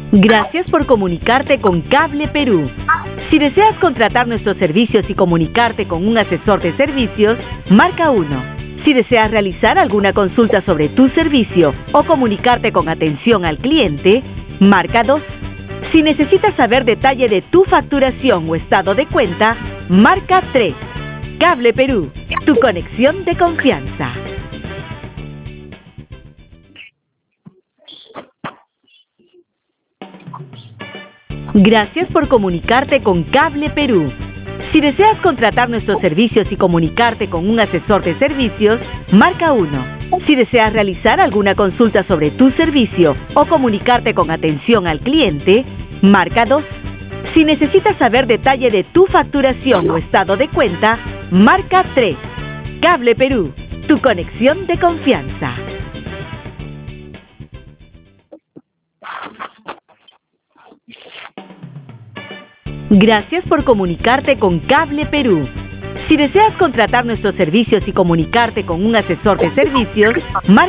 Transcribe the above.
Gracias por comunicarte con Cable Perú. Si deseas contratar nuestros servicios y comunicarte con un asesor de servicios, marca 1. Si deseas realizar alguna consulta sobre tu servicio o comunicarte con atención al cliente, marca 2. Si necesitas saber detalle de tu facturación o estado de cuenta, marca 3. Cable Perú, tu conexión de confianza. Gracias por comunicarte con Cable Perú. Si deseas contratar nuestros servicios y comunicarte con un asesor de servicios, marca 1. Si deseas realizar alguna consulta sobre tu servicio o comunicarte con atención al cliente, marca 2. Si necesitas saber detalle de tu facturación o estado de cuenta, marca 3. Cable Perú, tu conexión de confianza. Gracias por comunicarte con Cable Perú. Si deseas contratar nuestros servicios y comunicarte con un asesor de servicios, marca